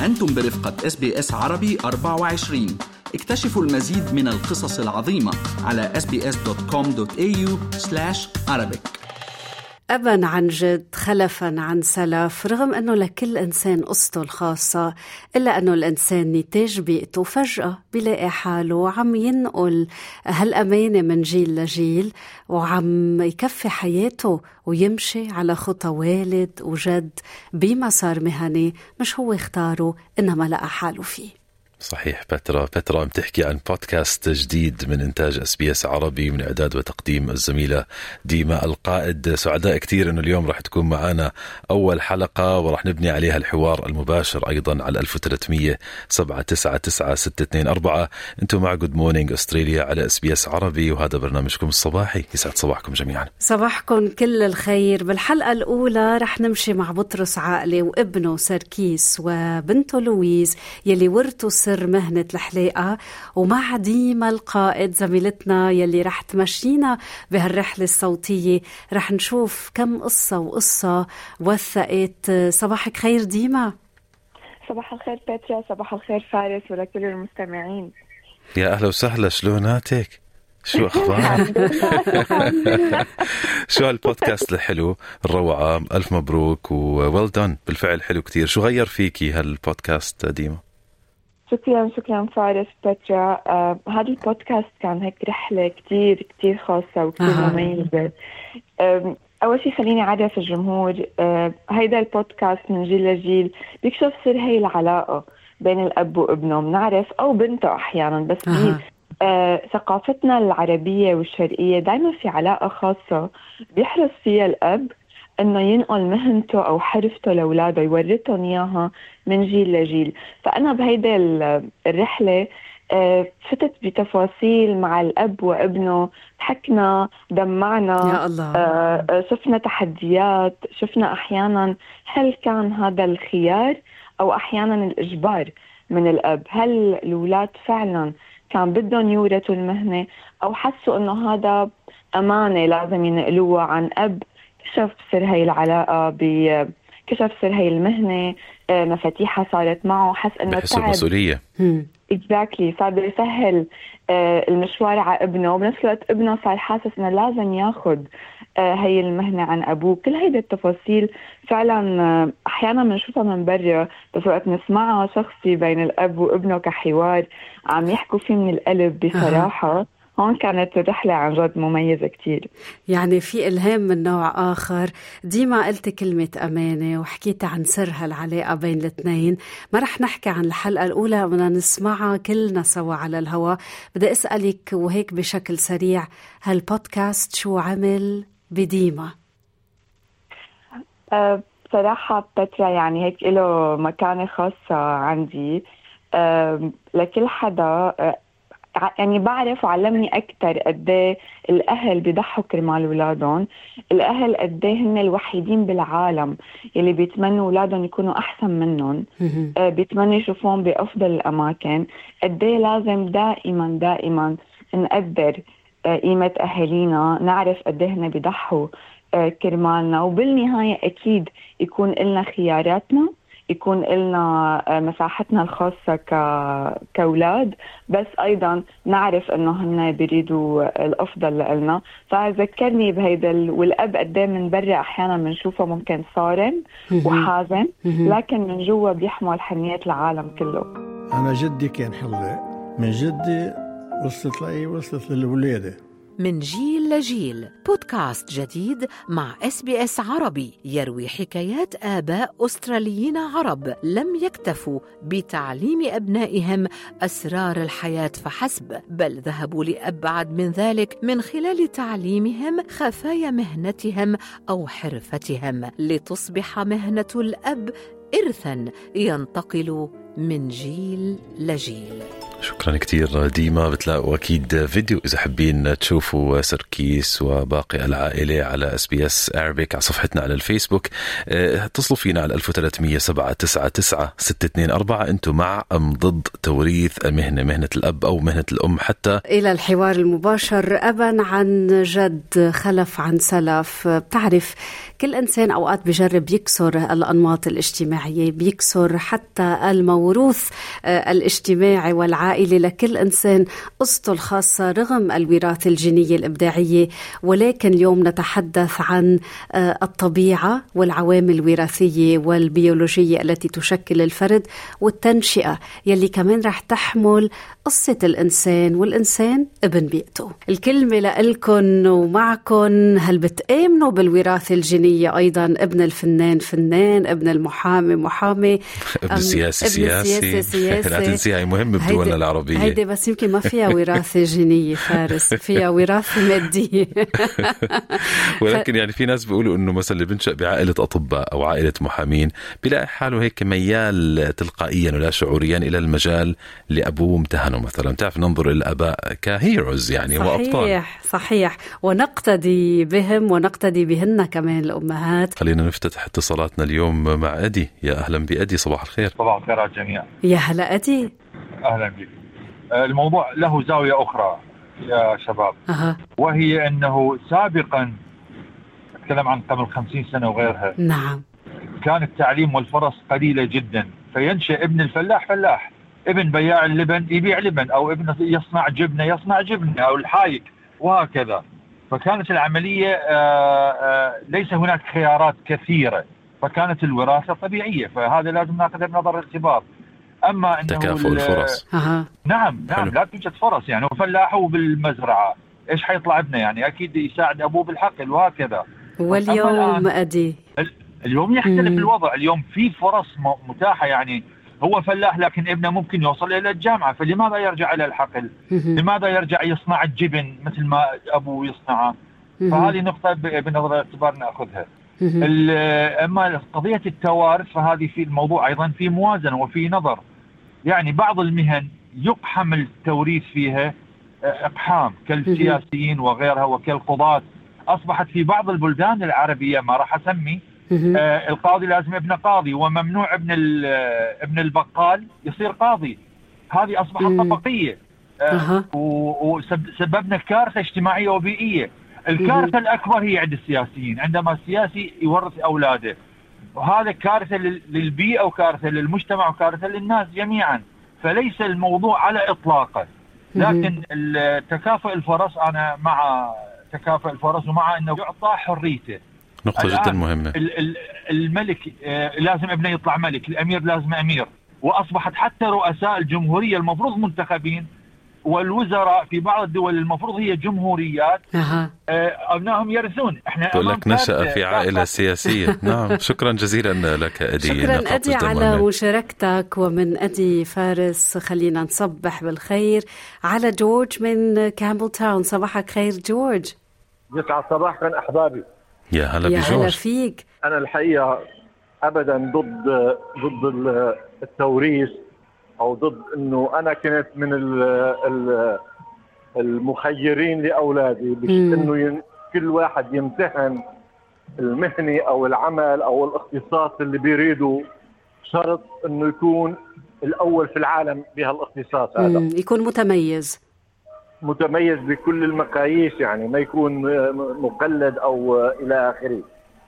أنتم برفقة SBS عربي 24. اكتشفوا المزيد من القصص العظيمة على sbs.com.au/Arabic. أباً عن جد، خلفاً عن سلف، رغم أنه لكل إنسان قصته الخاصة، إلا أنه الإنسان نتاج بيئته فجأة بيلاقي حاله عم ينقل هالأمانة من جيل لجيل، وعم يكفي حياته ويمشي على خطى والد وجد بمسار مهني مش هو اختاره، إنما لقى حاله فيه. صحيح. بترا بتحكي عن بودكاست جديد من إنتاج SBS عربي، من إعداد وتقديم الزميلة ديما القائد. سعداء كتير إنه اليوم راح تكون معنا أول حلقة، وراح نبني عليها الحوار المباشر أيضا على 1300-799-624. أنتم مع Good Morning أستراليا على SBS عربي، وهذا برنامجكم الصباحي. يسعد صباحكم جميعا. صباحكم كل الخير. بالحلقة الأولى رح نمشي مع بطرس عقلي وابنه سركيس وبنته لويز يلي ورثوا سر مهنة الحلاقة، ومع ديما القائد زميلتنا يلي رح تمشينا بهالرحلة الصوتية. رح نشوف كم قصة وثقت. صباحك خير ديما. صباح الخير باتريا، صباح الخير فارس ولكل المستمعين. يا أهلا وسهلا، شلوناتك؟ شو أخبارك؟ شو هالبودكاست الحلو الروعة، ألف مبروك وويل دون، بالفعل حلو كتير. شو غير فيكي هالبودكاست ديما؟ شكرا فارس باتريا. هذا البودكاست كان هيك رحلة كتير خاصة وكتير مميزة. أول شيء خليني أعرف الجمهور، هيدا البودكاست من جيل لجيل بيكشف سر هاي العلاقة بين الأب وابنه، بنعرف أو بنته أحيانا، بس ثقافتنا العربية والشرقية دايما في علاقة خاصة بيحرص فيها الأب إنه ينقل مهنته أو حرفته لأولاده، يورثهم إياها من جيل لجيل. فأنا بهيدا الرحلة فتت بتفاصيل مع الأب وابنه، حكنا، دمعنا، يا الله. شفنا تحديات، شفنا أحيانا هل كان هذا الخيار أو أحيانا الإجبار من الأب. هل الأولاد فعلا كان بدهم يورثوا المهنة أو حسوا إنه هذا أمانة لازم ينقلوها عن أب كشف سر هاي العلاقة، كشف سر هاي المهنة، مفاتيحها صارت معه، حس إنه بحس المسؤولية. exactly. صار يسهل المشوار على ابنه، وبنفس الوقت ابنه صار حاسس إنه لازم ياخد هاي المهنة عن أبوه. كل هيدا التفاصيل فعلا أحيانا بنشوفها من برا، بس وقت نسمعها شخصي بين الأب وابنه كحوار عم يحكوا فيه من القلب بصراحة، هون كانت الرحلة عن جد مميزة كتير. يعني في إلهام من نوع آخر. ديما قلت كلمة أمانة وحكيت عن سر هالعلاقة بين الاثنين. ما رح نحكي عن الحلقة الأولى، بدنا نسمعها كلنا سوا على الهواء. بدي أسألك وهيك بشكل سريع، هالبودكاست شو عمل بديما؟ بصراحة باترا يعني هيك له مكانة خاصة عندي. لكل حدا يعني بعرف وعلمني أكتر قديه الأهل بيضحوا كرمال أولادهم. الأهل قديه هن الوحيدين بالعالم اللي بيتمنوا أولادهم يكونوا أحسن منهم، بيتمنوا يشوفون بأفضل الأماكن. قديه لازم دائما نقدر قيمة أهلينا، نعرف قديه هن بيضحوا كرمالنا، وبالنهاية أكيد يكون لنا خياراتنا، يكون لنا مساحتنا الخاصة كأولاد، بس أيضا نعرف أنه هن بيريدوا الأفضل لنا. فذكرني بهيدا. والأب قدام من برا أحيانا بنشوفه ممكن صارم وحازم، لكن من جوا بيحمل حنية العالم كله. أنا جدي كان حلاق، من جدي وصلت للولادة. من جيل لجيل، بودكاست جديد مع SBS عربي يروي حكايات آباء أستراليين عرب لم يكتفوا بتعليم أبنائهم أسرار الحياة فحسب، بل ذهبوا لأبعد من ذلك من خلال تعليمهم خفايا مهنتهم أو حرفتهم، لتصبح مهنة الأب إرثاً ينتقل من جيل لجيل. شكرا كتير ديما. بتلاقوا أكيد فيديو إذا حابين تشوفوا سركيس وباقي العائلة على SBS Arabic على صفحتنا على الفيسبوك. اتصلوا فينا على 1300-799-624. أنتم مع أم ضد توريث مهنة الأب أو مهنة الأم؟ حتى إلى الحوار المباشر. أبا عن جد، خلف عن سلف. بتعرف كل إنسان أوقات بيجرب يكسر الأنماط الاجتماعية، بيكسر حتى الموروث الاجتماعي والعائلي. لكل إنسان قصته الخاصة رغم الوراثة الجينية الإبداعية. ولكن اليوم نتحدث عن الطبيعة والعوامل الوراثية والبيولوجية التي تشكل الفرد، والتنشئة يلي كمان رح تحمل قصة الإنسان، والإنسان ابن بيئته. الكلمة لإلكن ومعكن. هل بتآمنوا بالوراثة الجينية أيضا؟ ابن الفنان فنان، ابن المحامي محامي، ابن السياسي سياسي. لا تنسيها، مهمة بدولنا العربية. هيدي بس يمكن ما فيها وراثة جينية فارس، فيها وراثة مادية. ولكن يعني في ناس بيقولوا إنه مثلا اللي بنشأ بعائلة أطباء أو عائلة محامين بيلاقي حاله هيك ميال تلقائيا ولا شعوريا إلى المجال اللي أبوه امتهنه مثلا. تعرف ننظر إلى الآباء كهيروز يعني، وأبطال. صحيح، ونقتدي بهم ونقتدي بهن كمان الأمهات. خلينا نفتتح اتصالاتنا اليوم مع أدي. يا أهلا بأدي، صباح الخير. صباح الخير على الجميع. يا هلا أدي. أهلا بك. الموضوع له زاوية أخرى يا شباب. وهي أنه سابقا، أتكلم عن قبل 50 سنة وغيرها، نعم، كان التعليم والفرص قليلة جدا، فينشأ ابن الفلاح فلاح، ابن بياع اللبن يبيع لبن، أو ابن يصنع جبنة أو الحايك، وهكذا. فكانت العملية ليس هناك خيارات كثيرة، فكانت الوراثة طبيعية، فهذا لازم ناخذه بنظر الاعتبار. أما أنه تكافؤ الفرص. نعم لا توجد فرص، يعني فلاحه بالمزرعة إيش حيطلع ابنه؟ يعني أكيد يساعد أبوه بالحقل وهكذا. واليوم أدي اليوم يختلف الوضع. اليوم في فرص متاحة، يعني هو فلاح لكن ابنه ممكن يوصل إلى الجامعة، فلماذا يرجع إلى الحقل؟ لماذا يرجع يصنع الجبن مثل ما أبوه يصنعه؟ فهذه نقطة بنظر الاعتبار نأخذها. أما قضية التوارث فهذه في الموضوع أيضا في موازنة وفي نظر. يعني بعض المهن يقحم التوريث فيها إقحام، كالسياسيين وغيرها وكالقضاة. أصبحت في بعض البلدان العربية، ما راح أسمي، القاضي لازم ابن قاضي، وممنوع ابن البقال يصير قاضي. هذه أصبحت طبقية، وسببنا كارثة اجتماعية وبيئية. الكارثة الأكبر هي عند السياسيين، عندما السياسي يورث أولاده، وهذا كارثة للبيئة وكارثة للمجتمع وكارثة للناس جميعا. فليس الموضوع على إطلاقه، لكن تكافؤ الفرص، أنا مع تكافؤ الفرص ومع أنه يعطى حريته. نقطة جدا مهمة. الملك لازم ابنه يطلع ملك، الأمير لازم أمير، وأصبحت حتى رؤساء الجمهورية المفروض منتخبين، والوزراء في بعض الدول المفروض هي جمهوريات، أبنائهم يرثون. احنا تقول لك نشأ في عائلة سياسية. نعم، شكرا جزيلا لك أدي. شكرا أدي على مشاركتك. ومن أدي فارس خلينا نصبح بالخير على جورج من كامبل تاون. صباحك خير جورج. يسعد صباحكم أحبابي. يا هلا بجورج. يا هلا فيك. أنا الحقيقة أبدا ضد التوريث، أو ضد أنه أنا كنت من المخيرين لأولادي أنه كل واحد يمتهن المهنة أو العمل أو الاختصاص اللي بيريده، شرط أنه يكون الأول في العالم بهالاختصاص هذا، يكون متميز بكل المقاييس، يعني ما يكون مقلد أو إلى آخره.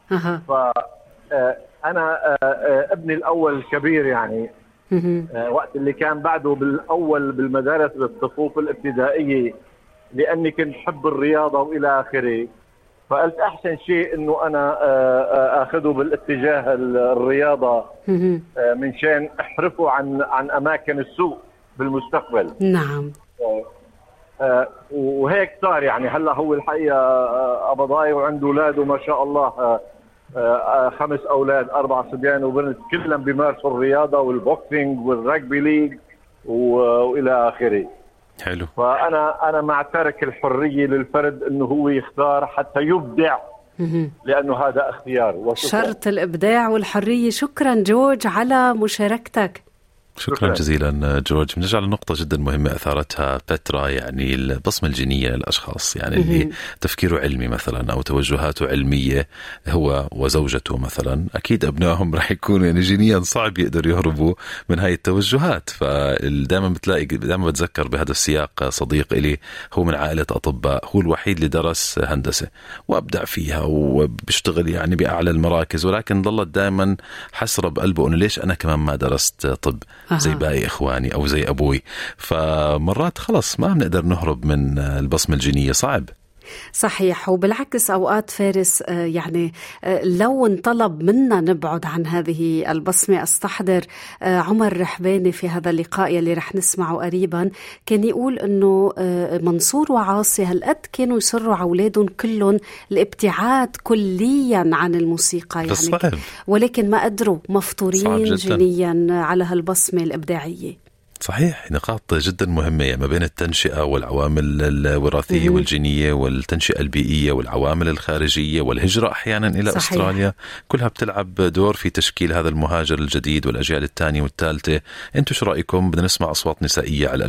فأنا ابني الأول الكبير يعني وقت اللي كان بعده بالأول بالمدارس بالصفوف الابتدائية، لأني كنت حب الرياضة وإلى آخره، فقلت أحسن شيء أنه أنا أخذه بالاتجاه الرياضة من شان أحرفه عن أماكن السوق بالمستقبل. نعم. وهيك صار. يعني هلا هو الحقيقة أبضاي وعنده أولاده ما شاء الله 5 أولاد، 4 صبيان وبنت، كلهم بيمارسوا الرياضة والبوكسينج والرجبي ليج وإلى آخره. حلو. فأنا مع ترك الحرية للفرد إنه هو يختار حتى يبدع، لأنه هذا اختيار. شرط الإبداع والحرية. شكرا جورج على مشاركتك. شكرا جزيلا جورج. بنرجع لنقطة جدا مهمة أثارتها بترا، يعني البصمة الجينية للأشخاص، يعني اللي تفكيره علمي مثلا أو توجهاته علمية هو وزوجته مثلا، أكيد أبنائهم رح يكونوا يعني جينيا صعب يقدروا يهربوا من هاي التوجهات. فدائما بتلاقي، دائما بتذكر بهذا السياق صديق إلي هو من عائلة أطباء، هو الوحيد اللي درس هندسة وأبدع فيها وبيشتغل يعني بأعلى المراكز، ولكن ظلت دائما حسرة بقلبه أنه ليش أنا كمان ما درست طب زي باقي إخواني أو زي أبوي. فمرات خلص ما بنقدر نهرب من البصمة الجينية، صعب. صحيح. وبالعكس أوقات فارس يعني لو انطلب منا نبعد عن هذه البصمة، أستحضر عمر رحباني في هذا اللقاء يلي رح نسمعه قريبا كان يقول أنه منصور وعاصي هالقد كانوا يصروا على أولادهم كلهم الابتعاد كليا عن الموسيقى يعني، ولكن ما قدروا، مفطورين جينيا على هالبصمة الإبداعية. صحيح، نقاط جدا مهمة ما بين التنشئة والعوامل الوراثية والجينية والتنشئة البيئية والعوامل الخارجية والهجرة أحيانا إلى صحيح. أستراليا، كلها بتلعب دور في تشكيل هذا المهاجر الجديد والأجيال الثانية والثالثة. أنتوا شو رأيكم؟ بدنا نسمع أصوات نسائية على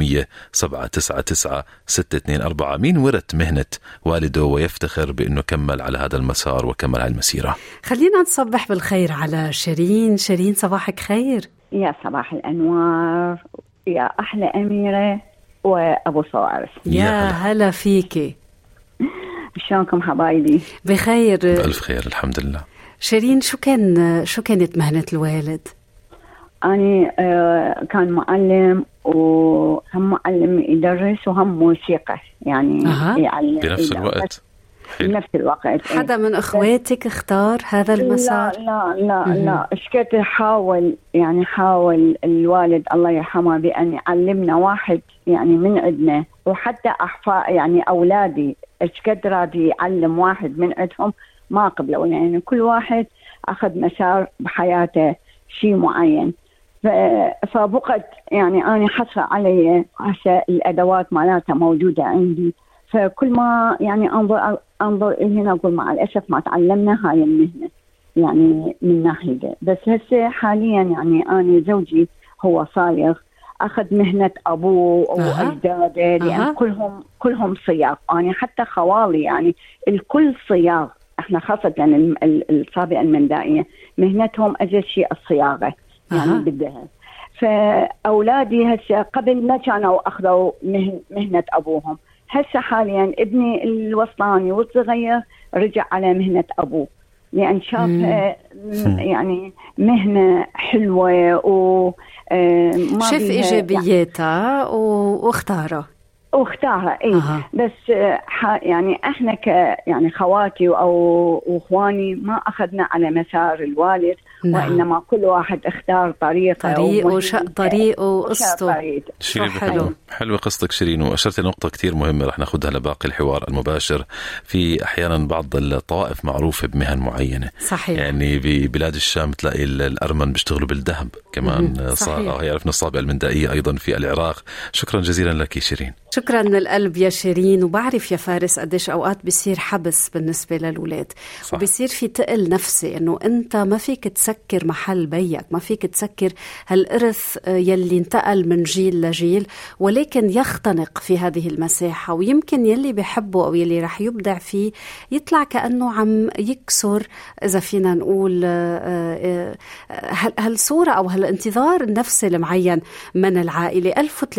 1300-799-624. مين ورث مهنة والده ويفتخر بأنه كمل على هذا المسار وكمل على المسيرة؟ خلينا نصبح بالخير على شيرين. شيرين صباحك خير. يا صباح الأنوار يا أحلى أميرة وأبو صوارف. يا هلا فيكي، شلونكم حبايبي؟ بخير بألف خير الحمد لله. شيرين، شو كانت مهنة الوالد؟ أنا كان معلم، وهم معلم يدرس وهم موسيقى يعني يعلم بنفس الوقت. بنفس الوقت. حدا من أخواتك اختار هذا المسار؟ لا اشكت حاول الوالد الله يرحمه بأن يعلمنا واحد يعني من عندنا، وحتى أحفاد يعني أولادي اشكت راضي يعلم واحد من عندهم ما قبلوا، يعني كل واحد أخذ مسار بحياته شيء معين. فبقت يعني أنا حصل علي هسه الأدوات مالاتها موجودة عندي، فكل ما يعني أنظر هنا أقول مع الأسف ما تعلمنا هاي المهنة يعني من ناحية. بس هسه حاليا يعني أنا زوجي هو صايغ، أخذ مهنة أبوه وأجداده لأن كلهم صياغ. أنا حتى خوالي يعني الكل صياغ، إحنا خاصة يعني الصابئة المندائية مهنتهم أجل شيء الصياغة يعني بالذهب. فأولادي هسه قبل ما كانوا أخذوا مهنة أبوهم، هسه حاليا ابني الوسطاني والصغير رجع على مهنة أبوه لأن شافها يعني مهنة حلوة شاف إيجابياتها واختارها بس يعني احنا يعني خواتي او اخواني ما اخذنا على مسار الوالد. وانما كل واحد اختار طريقه وشق طريقه وقصته. حلوه قصتك شيرين، واشرت نقطه كتير مهمه رح ناخذها لباقي الحوار المباشر. في احيانا بعض الطوائف معروفه بمهن معينه، صحيح. يعني ببلاد الشام تلاقي الارمن بيشتغلوا بالذهب كمان، يعرفنا الصابئه المندائيه ايضا في العراق. شكرا جزيلا لك شيرين. شكرا من القلب يا شيرين. وبعرف يا فارس قديش أوقات بيصير حبس بالنسبة للولاد، وبيصير في تقل نفسي إنه أنت ما فيك تسكر محل بيك، ما فيك تسكر هالإرث يلي انتقل من جيل لجيل، ولكن يختنق في هذه المساحة. ويمكن يلي بيحبه أو يلي رح يبدع فيه يطلع كأنه عم يكسر، إذا فينا نقول هالصورة أو هالانتظار النفسي المعين من العائلة.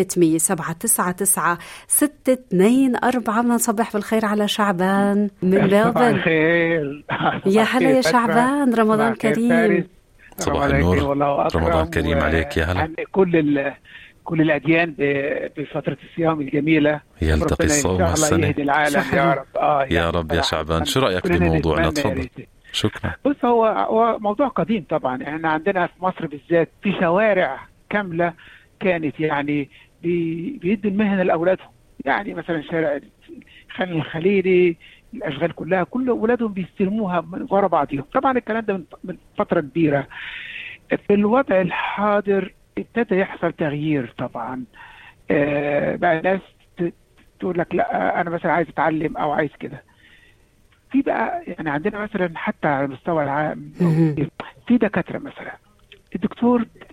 1300-799-624. نصبح بالخير على شعبان من بلبن. يا هلا يا شعبان، رمضان كريم. صباح النور، رمضان كريم عليك. يا هلا. كل الأديان بفترة الصيام الجميلة يلتقي الصوم السنة. الله يهدي العالم يا رب. يا رب يا شعبان. شو رأيك بموضوعنا؟ تفضل. شكرا. بص، هو موضوع قديم طبعا. احنا عندنا في مصر بالذات في شوارع كاملة كانت يعني بيدوا المهنة لأولادهم. يعني مثلا شارع خان الخليلي، الأشغال كلها كل أولادهم بيستلموها من وراء بعضهم. طبعا الكلام ده من فترة كبيرة. في الوضع الحاضر ابتدى يحصل تغيير طبعا. بقى ناس تقول لك لا أنا مثلا عايز أتعلم أو عايز كده. في بقى يعني عندنا مثلا حتى على المستوى العام في دكاترة مثلا، الدكتور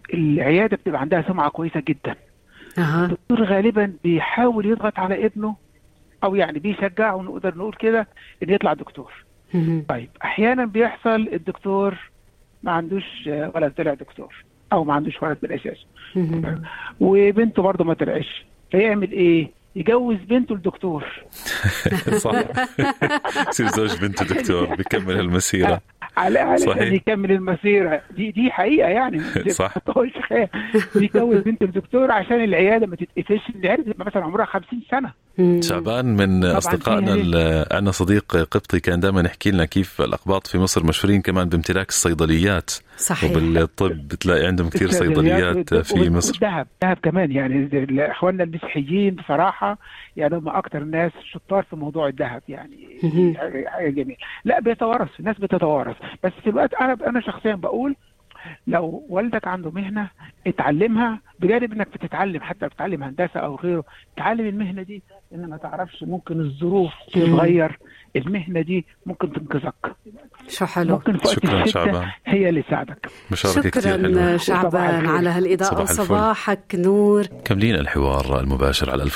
العيادة بتبقى عندها سمعة كويسة جدا. الدكتور غالبا بيحاول يضغط على ابنه، أو يعني بيشجعه، نقدر نقول كده، إن يطلع دكتور. طيب أحيانا بيحصل الدكتور ما عندوش ولد طلع دكتور، أو ما عندوش ولد بالأساس، وبنته برضه ما طلعش، فيعمل إيه؟ يجوز بنته الدكتور. صح، يصير زوج بنته دكتور بيكمل المسيرة. علشان يكمل المسيرة دي حقيقة يعني. صح. بيجوز بنته الدكتور عشان العيادة ما تتقفش. العيادة مثلا عمرها 50 سنة. شعبان من أصدقائنا، عندنا صديق قبطي كان دائما يحكي لنا كيف الأقباط في مصر مشهورين كمان بامتلاك الصيدليات. صحيح. وبالطب بتلاقي عندهم كثير صيدليات في مصر. دهب كمان يعني اخواننا المسيحيين بصراحة يعني هم اكتر ناس شطار في موضوع الذهب يعني. حاجة جميل. لا بيتوارث، الناس بتتوارث، بس في الوقت انا شخصيا بقول لو والدك عنده مهنة اتعلمها، بجانب انك بتتعلم، حتى بتتعلم هندسة او غيره، تعلم المهنة دي، ان ما تعرفش ممكن الظروف تتغير، المهنة دي ممكن تنقذك. شو حلو. ممكن في وقت الشدة هي اللي تساعدك. شكرا شعبان على هالإضاءة. صباحك نور. كملين الحوار المباشر على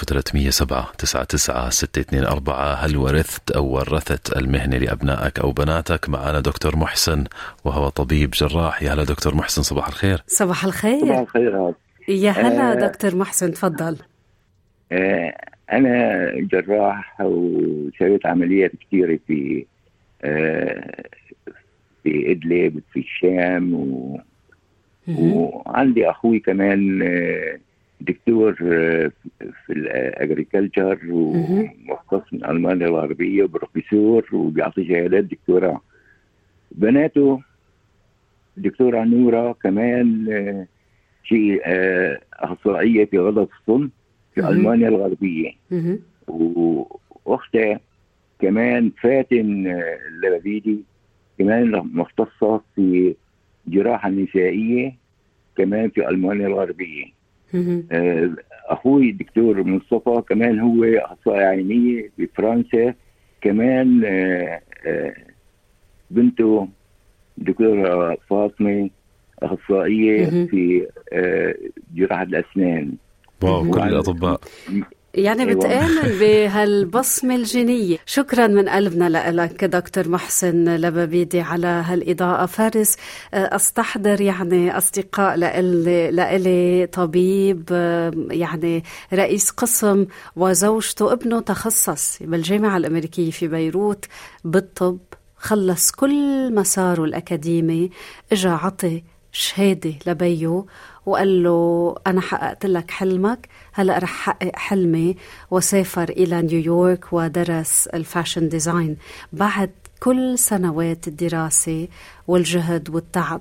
1307-99-624. هل ورثت أو ورثت المهنة لأبنائك أو بناتك؟ معنا دكتور محسن وهو طبيب جراح. يا هلا دكتور محسن، صباح الخير. صباح الخير. صباح الخير. يا هلا دكتور محسن، تفضل. أنا جراح وسويت عمليات كثيرة في إدلب في الشام وعندي أخوي كمان دكتور في الأجريكلتشر ومختص من ألمانيا الغربية وبروفيسور وبيعطي شهادات دكتوراه. بناته دكتورة نورة كمان شيء أخصائية في غدة الصم في ألمانيا الغربية، وأختها كمان فاتن اللبابيدي كمان مختصة في جراحة نسائية كمان في ألمانيا الغربية. أخوي الدكتور مصطفى كمان هو أخصائي عينية في فرنسا، كمان بنته دكتورة فاطمة أخصائية في جراحة الأسنان. واو، كل الأطباء يعني بتآمن بهالبصمة الجينية. شكرا من قلبنا لك دكتور محسن لبابيدي على هالإضاءة. فارس، أستحضر يعني أصدقاء لإلي طبيب يعني رئيس قسم وزوجته ابنه تخصص بالجامعة الأمريكية في بيروت بالطب، خلص كل مساره الأكاديمي، إجا عطي شهادة لبيه وقال له أنا حققت لك حلمك، هلأ رح حقق حلمي، وسافر إلى نيويورك ودرس الفاشن ديزاين بعد كل سنوات الدراسة والجهد والتعب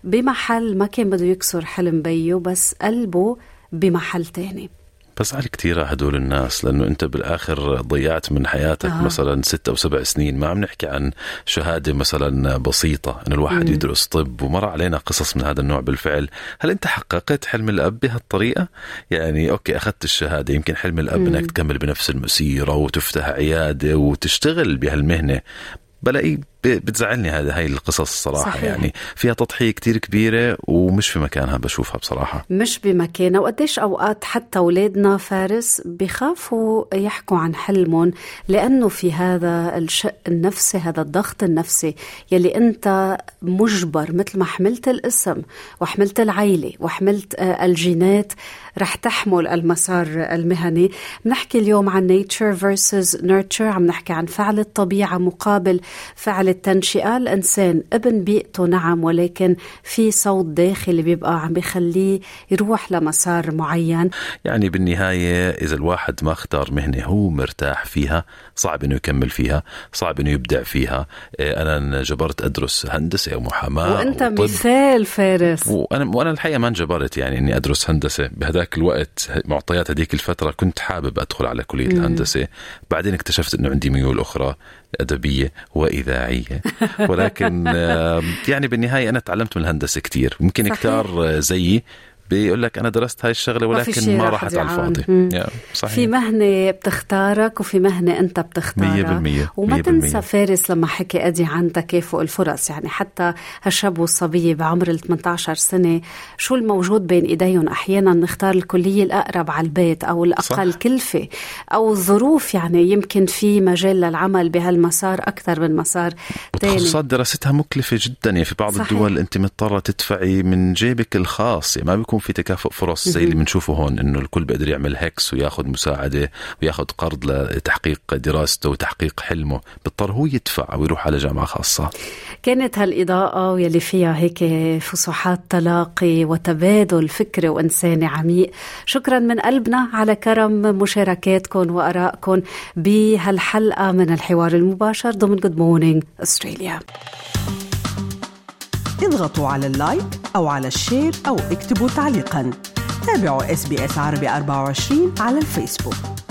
بمحل ما كان بده يكسر حلم بيه، بس قلبه بمحل تاني. بس على كتير هدول الناس، لأنه أنت بالآخر ضيعت من حياتك مثلا 6 أو 7 سنين. ما عم نحكي عن شهادة مثلا بسيطة أن الواحد يدرس طب، ومر علينا قصص من هذا النوع بالفعل. هل أنت حققت حلم الأب بهالطريقة؟ يعني أوكي أخذت الشهادة، يمكن حلم الأب أنك تكمل بنفس المسيرة وتفتح عيادة وتشتغل بهالمهنة. بلاقي بتزعلني هاي القصص صراحة. صحيح. يعني فيها تضحية كتير كبيرة ومش في مكانها، بشوفها بصراحة مش بمكانها. وقديش أوقات حتى أولادنا فارس بيخافوا يحكوا عن حلمهم، لأنه في هذا الشق النفسي، هذا الضغط النفسي يلي أنت مجبر، مثل ما حملت الاسم وحملت العيلة وحملت الجينات، رح تحمل المسار المهني. بنحكي اليوم عن nature versus nurture، عم نحكي عن فعل الطبيعة مقابل فعل التنشئة. الإنسان ابن بيئته نعم، ولكن في صوت داخلي بيبقى عم بيخليه يروح لمسار معين. يعني بالنهاية إذا الواحد ما اختار مهنة هو مرتاح فيها، صعب إنه يكمل فيها، صعب إنه يبدع فيها. أنا جبرت أدرس هندسة أو محاماة، وأنت مثال فارس. وأنا الحقيقة ما جبرت يعني إني أدرس هندسة بهداك الوقت. معطيات هذيك الفترة كنت حابب أدخل على كلية الهندسة، بعدين اكتشفت إنه عندي ميول أخرى أدبية وإذاعية. ولكن يعني بالنهاية أنا تعلمت من الهندسة كتير. ممكن كتار زيي بيقول لك أنا درست هاي الشغلة ولكن ما راحت على الفاضي. صحيح. في مهنة بتختارك وفي مهنة أنت بتختارها 100%. وما تنسى فارس لما حكي أدي عن تكافؤ الفرص، يعني حتى هالشاب والصبية بعمر 18 سنة شو الموجود بين إيديهم، أحيانا نختار الكلية الأقرب على البيت أو الأقل صح. كلفة أو الظروف، يعني يمكن في مجال للعمل بهالمسار أكثر من مسار تاني. تخصصات دراستها مكلفة جدا، يعني في بعض صحيح. الدول أنت مضطرة تدفعي من جيبك الخاص، يعني ما بيكون في تكافؤ فرص زي اللي بنشوفه هون، إنه الكل بيقدر يعمل هكس وياخد مساعدة وياخد قرض لتحقيق دراسته وتحقيق حلمه، بيضطر هو يدفع ويروح على جامعة خاصة. كانت هالإضاءة واللي فيها هيك فصحات تلاقي وتبادل فكري وإنساني عميق. شكرا من قلبنا على كرم مشاركاتكم وآرائكم بهالحلقة من الحوار المباشر ضمن Good Morning أستراليا. اضغطوا على اللايك أو على الشير أو اكتبوا تعليقا. تابعوا SBS عربي 24 على الفيسبوك.